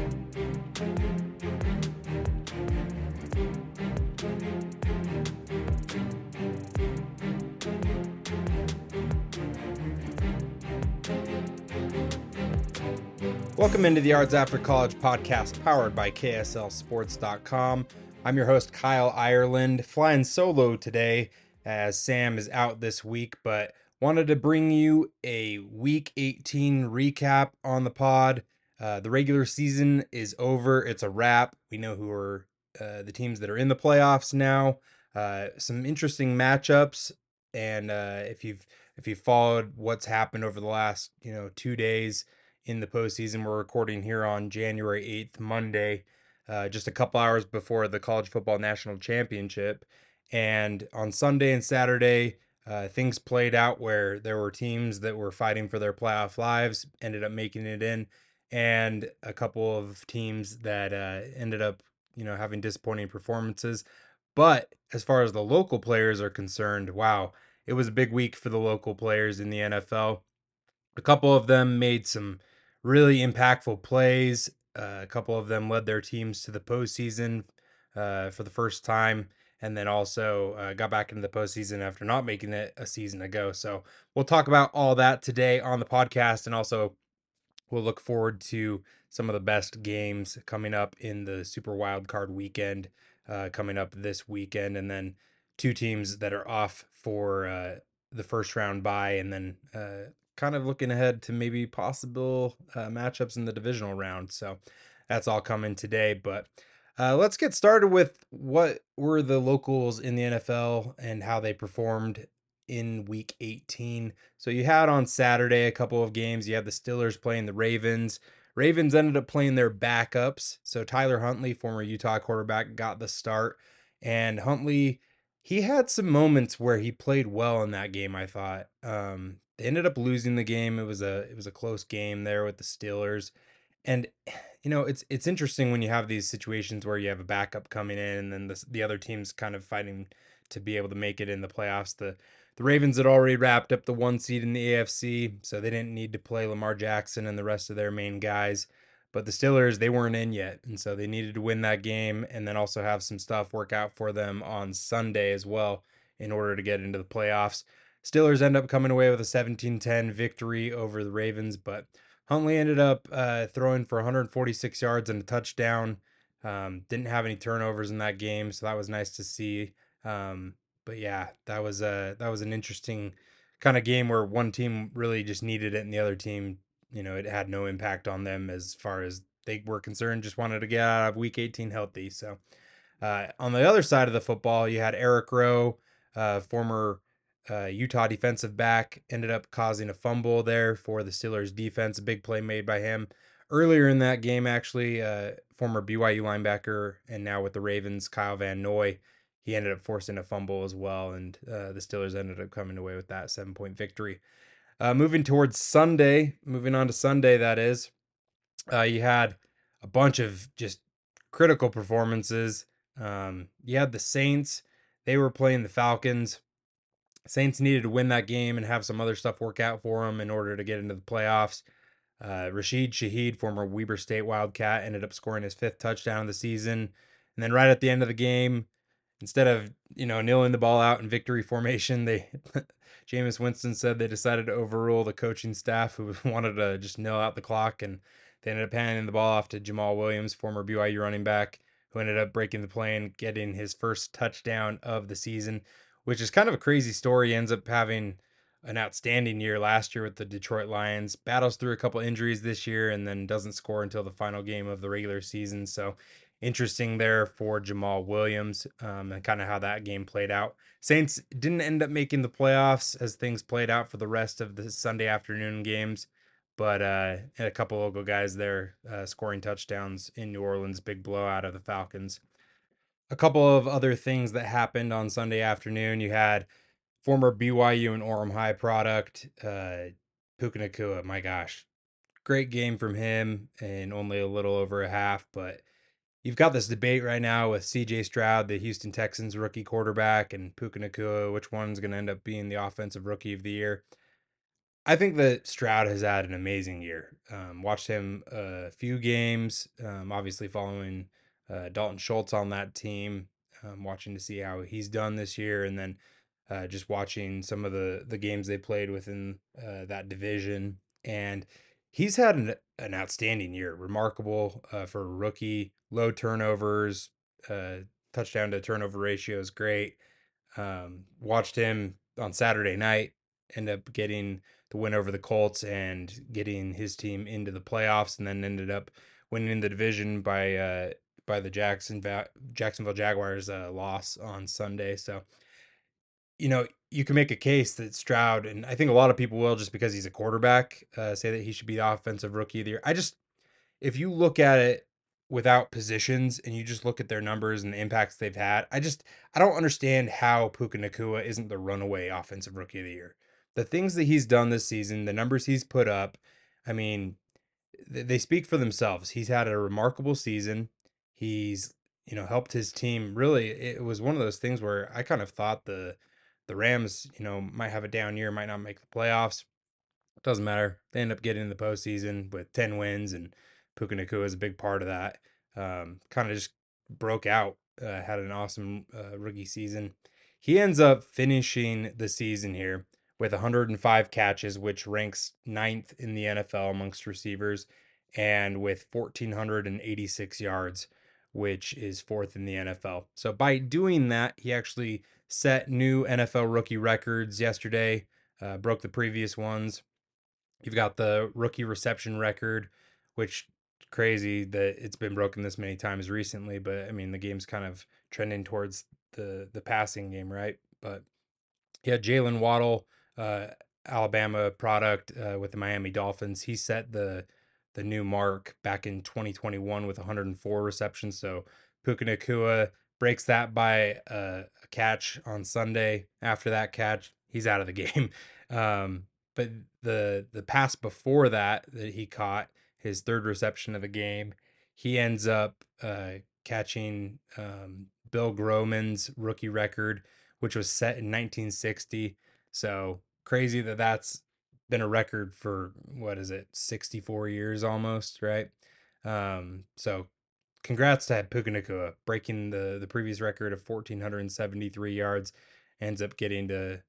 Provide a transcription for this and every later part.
Welcome into the Yards After College podcast powered by KSLSports.com. I'm your host, Kyle Ireland, flying solo today as Sam is out this week, but wanted to bring you a Week 18 recap on the pod. The regular season is over. It's a wrap. We know who are the teams that are in the playoffs now. Some interesting matchups, and if you've followed what's happened over the last 2 days in the postseason, we're recording here on January 8th, Monday, just a couple hours before the College Football National Championship. And on Sunday and Saturday, things played out where there were teams that were fighting for their playoff lives, ended up making it in, and a couple of teams that ended up, having disappointing performances. But as far as the local players are concerned, wow, it was a big week for the local players in the NFL. A couple of them made some really impactful plays. A couple of them led their teams to the postseason for the first time, and then also got back into the postseason after not making it a season ago. So we'll talk about all that today on the podcast, and also we'll look forward to some of the best games coming up in the Super Wild Card weekend coming up this weekend, and then two teams that are off for the first round bye, and then kind of looking ahead to maybe possible matchups in the divisional round. So that's all coming today. But let's get started with what were the locals in the NFL and how they performed in Week 18. So you had on Saturday a couple of games. You had the Steelers playing the Ravens. Ravens ended up playing their backups. So Tyler Huntley, former Utah quarterback, got the start. And Huntley, he had some moments where he played well in that game, I thought. They ended up losing the game. It was a close game there with the Steelers. And it's interesting when you have these situations where you have a backup coming in and then the other team's kind of fighting to be able to make it in the playoffs. The Ravens had already wrapped up the 1 seed in the AFC, so they didn't need to play Lamar Jackson and the rest of their main guys. But the Steelers, they weren't in yet, and so they needed to win that game and then also have some stuff work out for them on Sunday as well in order to get into the playoffs. Steelers end up coming away with a 17-10 victory over the Ravens, but Huntley ended up throwing for 146 yards and a touchdown. Didn't have any turnovers in that game, so that was nice to see. But yeah, that was an interesting kind of game where one team really just needed it and the other team, it had no impact on them as far as they were concerned, just wanted to get out of Week 18 healthy. So on the other side of the football, you had Eric Rowe, former Utah defensive back, ended up causing a fumble there for the Steelers defense. A big play made by him. Earlier in that game, actually, former BYU linebacker and now with the Ravens, Kyle Van Noy, he ended up forcing a fumble as well, and the Steelers ended up coming away with that 7-point victory. Moving on to Sunday, that is, you had a bunch of just critical performances. You had the Saints. They were playing the Falcons. Saints needed to win that game and have some other stuff work out for them in order to get into the playoffs. Rashid Shaheed, former Weber State Wildcat, ended up scoring his 5th touchdown of the season. And then right at the end of the game, instead of, kneeling the ball out in victory formation, Jameis Winston said they decided to overrule the coaching staff who wanted to just kneel out the clock, and they ended up handing the ball off to Jamal Williams, former BYU running back, who ended up breaking the play and getting his first touchdown of the season, which is kind of a crazy story. He ends up having an outstanding year last year with the Detroit Lions, battles through a couple injuries this year, and then doesn't score until the final game of the regular season. So interesting there for Jamal Williams and kind of how that game played out. Saints didn't end up making the playoffs as things played out for the rest of the Sunday afternoon games, but had a couple local guys there scoring touchdowns in New Orleans, big blowout of the Falcons. A couple of other things that happened on Sunday afternoon. You had former BYU and Orem High product, Puka Nacua. My gosh, great game from him in only a little over a half. But you've got this debate right now with CJ Stroud, the Houston Texans rookie quarterback, and Puka Nacua, which one's going to end up being the offensive rookie of the year. I think that Stroud has had an amazing year. Watched him a few games, obviously following Dalton Schultz on that team, watching to see how he's done this year, and then just watching some of the games they played within that division. And he's had an outstanding year, remarkable for a rookie, low turnovers, uh, touchdown to turnover ratio is great. Watched him on Saturday night, end up getting the win over the Colts and getting his team into the playoffs, and then ended up winning the division by the Jacksonville Jaguars loss on Sunday. So you can make a case that Stroud, and I think a lot of people will, just because he's a quarterback, say that he should be the offensive rookie of the year. If you look at it without positions and you just look at their numbers and the impacts they've had, I don't understand how Puka Nacua isn't the runaway offensive rookie of the year. The things that he's done this season, the numbers he's put up, I mean, they speak for themselves. He's had a remarkable season. He's, helped his team. Really, it was one of those things where I kind of thought the Rams, might have a down year, might not make the playoffs. Doesn't matter. They end up getting in the postseason with 10 wins, and Puka Nacua is a big part of that. Kind of just broke out, had an awesome rookie season. He ends up finishing the season here with 105 catches, which ranks ninth in the NFL amongst receivers, and with 1,486 yards, which is fourth in the NFL. So by doing that, he actually set new NFL rookie records yesterday, broke the previous ones. You've got the rookie reception record, which crazy that it's been broken this many times recently, but I mean the game's kind of trending towards the passing game, right? But yeah, Jalen Waddle, uh, Alabama product with the Miami Dolphins, he set the new mark back in 2021 with 104 receptions. So Puka Nacua breaks that by a catch on Sunday. After that catch, he's out of the game. But the pass before that he caught, his third reception of the game, he ends up catching Bill Groman's rookie record, which was set in 1960. So crazy that that's been a record for, what is it, 64 years almost, right? So congrats to Puka Nacua breaking the previous record of 1,473 yards. Ends up getting to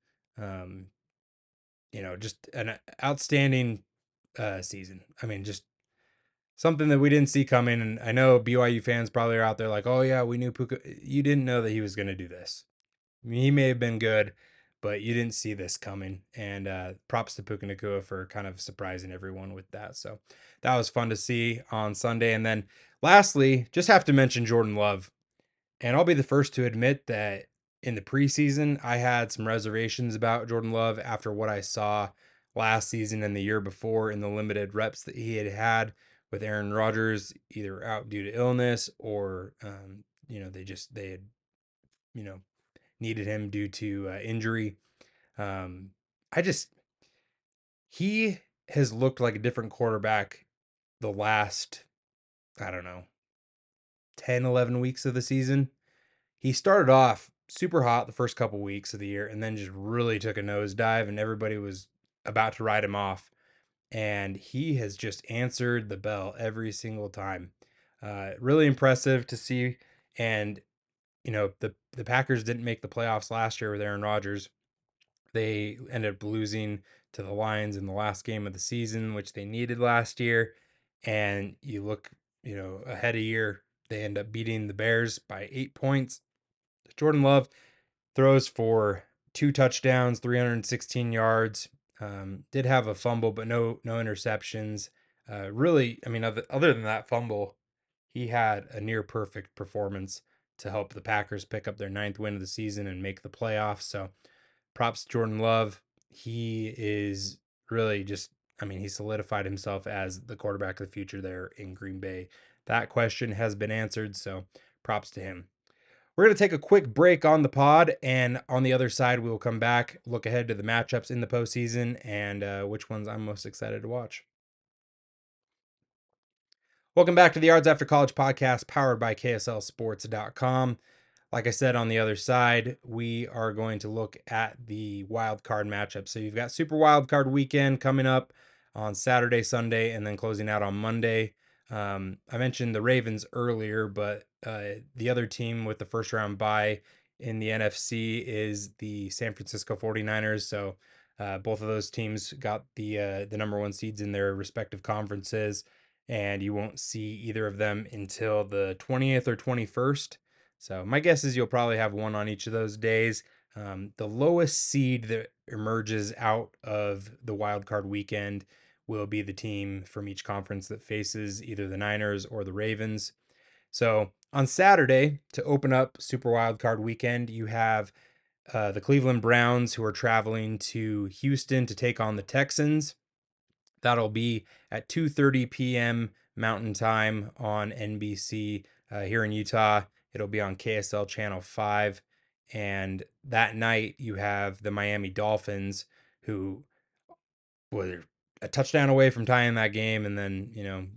just an outstanding season. I mean, just something that we didn't see coming. And I know BYU fans probably are out there like, oh yeah, we knew Puka. You didn't know that he was going to do this. I mean, he may have been good, but you didn't see this coming. And props to Puka Nacua for kind of surprising everyone with that. So that was fun to see on Sunday. And then lastly, just have to mention Jordan Love. And I'll be the first to admit that in the preseason, I had some reservations about Jordan Love after what I saw last season and the year before in the limited reps that he had with Aaron Rodgers, either out due to illness or, they had, you know, needed him due to injury. Um, I just, he has looked like a different quarterback the last, I don't know, 10, 11 weeks of the season. He started off super hot the first couple weeks of the year and then just really took a nosedive, and everybody was about to write him off. And he has just answered the bell every single time. Really impressive to see. And, the Packers didn't make the playoffs last year with Aaron Rodgers. They ended up losing to the Lions in the last game of the season, which they needed last year. And you look, ahead a year, they end up beating the Bears by 8 points. Jordan Love throws for 2 touchdowns, 316 yards. Did have a fumble, but no interceptions. Really, I mean, other than that fumble, he had a near perfect performance to help the Packers pick up their ninth win of the season and make the playoffs. So props to Jordan Love. He is really just, I mean, he solidified himself as the quarterback of the future there in Green Bay. That question has been answered, so props to him. We're going to take a quick break on the pod, and on the other side, we will come back, look ahead to the matchups in the postseason, and which ones I'm most excited to watch. Welcome back to the Yards After College podcast, powered by KSLSports.com. like I said, on the other side, we are going to look at the wild card matchup. So you've got Super Wild Card Weekend coming up on Saturday, Sunday, and then closing out on Monday. I mentioned the Ravens earlier, but the other team with the first round bye in the NFC is the San Francisco 49ers. So both of those teams got the number one seeds in their respective conferences, and you won't see either of them until the 20th or 21st. So my guess is you'll probably have one on each of those days. The lowest seed that emerges out of the wild card weekend will be the team from each conference that faces either the Niners or the Ravens. So on Saturday, to open up Super Wild Card Weekend, you have the Cleveland Browns, who are traveling to Houston to take on the Texans. That'll be at 2:30 p.m. Mountain Time on NBC here in Utah. It'll be on KSL Channel 5. And that night, you have the Miami Dolphins, who were a touchdown away from tying that game. And then,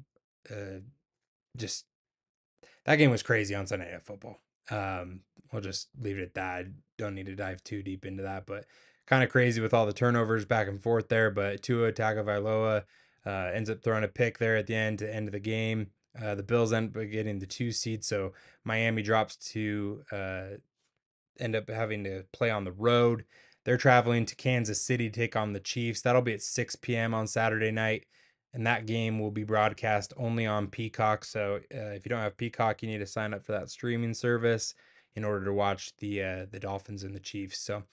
just that game was crazy on Sunday Night Football. We'll just leave it at that. I don't need to dive too deep into that, but kind of crazy with all the turnovers back and forth there. But Tua Tagovailoa ends up throwing a pick there at the end to end the game. The Bills end up getting the 2 seed, so Miami drops to end up having to play on the road. They're traveling to Kansas City to take on the Chiefs. That'll be at 6 p.m. on Saturday night, and that game will be broadcast only on Peacock. So if you don't have Peacock, you need to sign up for that streaming service in order to watch the Dolphins and the Chiefs. So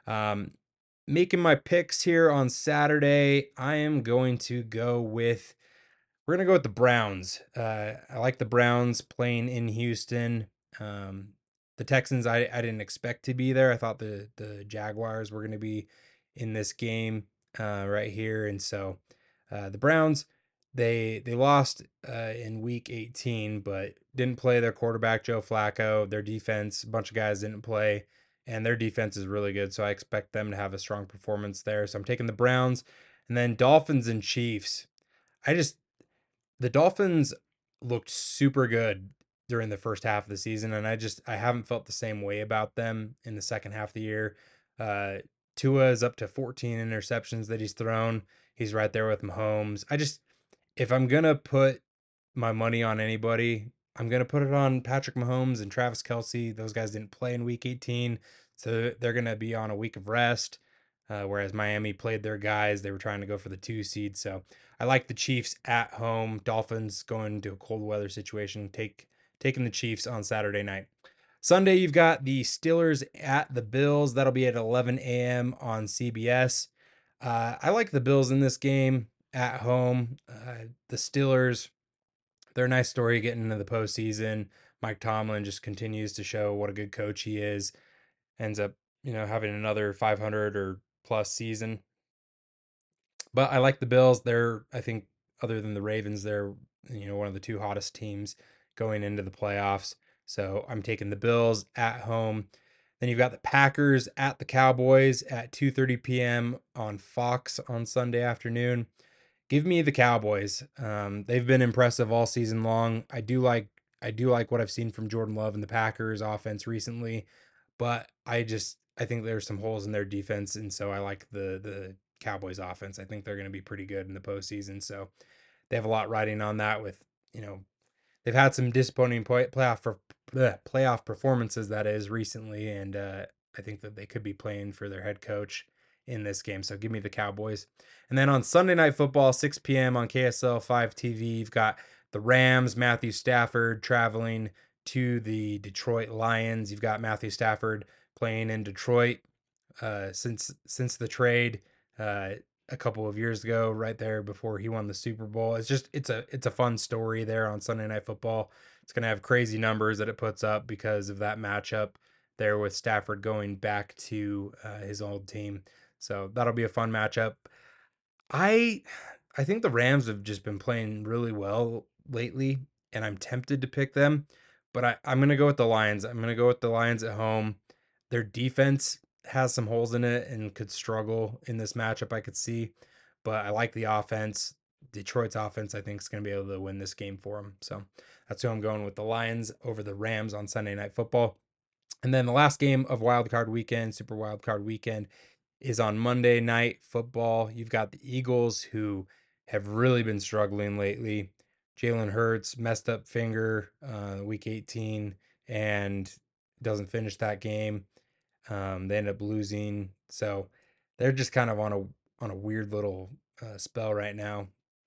making my picks here on Saturday, I am going to go with we're gonna go with the Browns. I like the Browns playing in Houston. Um, the Texans, I didn't expect to be there. I thought the Jaguars were gonna be in this game right here, and so the Browns they lost in Week 18, but didn't play their quarterback Joe Flacco. Their defense, a bunch of guys didn't play, and their defense is really good. So I expect them to have a strong performance there. So I'm taking the Browns, and then Dolphins and Chiefs. I just the Dolphins looked super good during the first half of the season, and I haven't felt the same way about them in the second half of the year. Uh, Tua is up to 14 interceptions that he's thrown. He's right there with Mahomes. If I'm gonna put my money on anybody, I'm gonna put it on Patrick Mahomes and Travis Kelsey. Those guys didn't play in Week 18, so they're gonna be on a week of rest. Whereas Miami played their guys, they were trying to go for the 2 seed. So I like the Chiefs at home. Dolphins going to a cold weather situation. Taking the Chiefs on Saturday night. Sunday, you've got the Steelers at the Bills. That'll be at 11 a.m. on CBS. I like the Bills in this game at home. The Steelers, they're a nice story getting into the postseason. Mike Tomlin just continues to show what a good coach he is. Ends up, having another 500 or plus season. But I like the Bills. They're, I think, other than the Ravens, they're, one of the two hottest teams going into the playoffs. So I'm taking the Bills at home. Then you've got the Packers at the Cowboys at 2:30 p.m. on Fox on Sunday afternoon. Give me the Cowboys. They've been impressive all season long. I do like what I've seen from Jordan Love and the Packers offense recently, but I think there's some holes in their defense, and so I like the Cowboys offense. I think they're going to be pretty good in the postseason. So they have a lot riding on that. With they've had some disappointing playoff performances, that is, recently, and I think that they could be playing for their head coach in this game. So give me the Cowboys. And then on Sunday Night Football, 6 p.m. on KSL 5 TV, you've got the Rams, Matthew Stafford traveling to the Detroit Lions. You've got Matthew Stafford playing in Detroit since the trade uh, a couple of years ago, right there before he won the Super Bowl. It's a fun story there on Sunday Night Football. It's gonna have crazy numbers that it puts up because of that matchup there with Stafford going back to his old team. So that'll be a fun matchup. I I think the Rams have just been playing really well lately, and I'm tempted to pick them, but I'm gonna go with the Lions. I'm gonna go with the Lions at home. Their defense has some holes in it and could struggle in this matchup, I could see, but I like the offense. Detroit's offense, I think, is going to be able to win this game for them. So that's who I'm going with, the Lions over the Rams on Sunday Night Football. And then the last game of Wildcard Weekend, Super Wildcard Weekend, is on Monday Night Football. You've got the Eagles, who have really been struggling lately. Jalen Hurts messed up finger week 18 and doesn't finish that game. They end up losing, so they're just kind of on a weird little spell right now.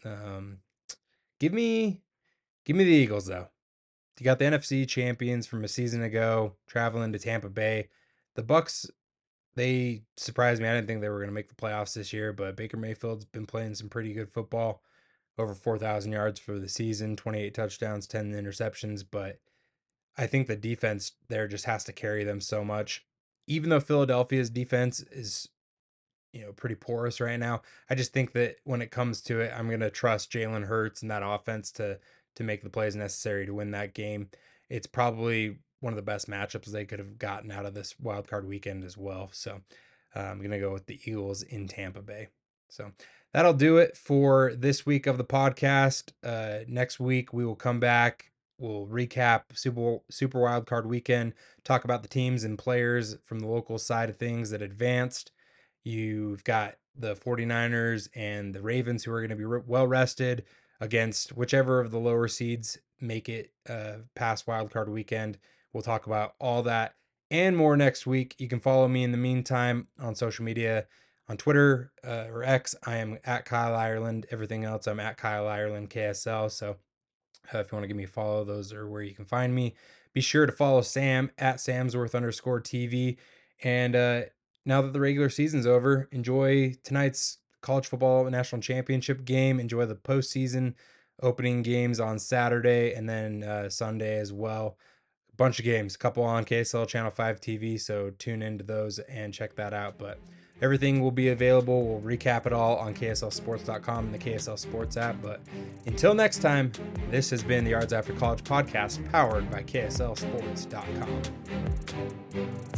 Give me the Eagles though. You got the NFC champions from a season ago traveling to Tampa Bay. The Bucks, they surprised me. I didn't think they were going to make the playoffs this year, but Baker Mayfield's been playing some pretty good football. Over 4,000 yards for the season, 28 touchdowns, 10 interceptions. But I think the defense there just has to carry them so much. Even though Philadelphia's defense is, pretty porous right now, I just think that when it comes to it, I'm going to trust Jalen Hurts and that offense to make the plays necessary to win that game. It's probably one of the best matchups they could have gotten out of this wild card weekend as well. So I'm going to go with the Eagles in Tampa Bay. So that'll do it for this week of the podcast. Next week, we will come back. We'll recap Super Wild Card Weekend, talk about the teams and players from the local side of things that advanced. You've got the 49ers and the Ravens, who are going to be well rested against whichever of the lower seeds make it past Wild Card Weekend. We'll talk about all that and more next week. You can follow me in the meantime on social media. On Twitter or X, I am at Kyle Ireland. Everything else, I'm at Kyle Ireland KSL. So if you want to give me a follow, those are where you can find me. Be sure to follow Sam at Samsworth_TV. And now that the regular season's over, enjoy tonight's college football national championship game. Enjoy the postseason opening games on Saturday and then Sunday as well. A bunch of games, a couple on KSL Channel 5 TV. So tune into those and check that out. But everything will be available. We'll recap it all on KSLSports.com and the KSL Sports app. But until next time, this has been the Yards After College podcast powered by KSLSports.com.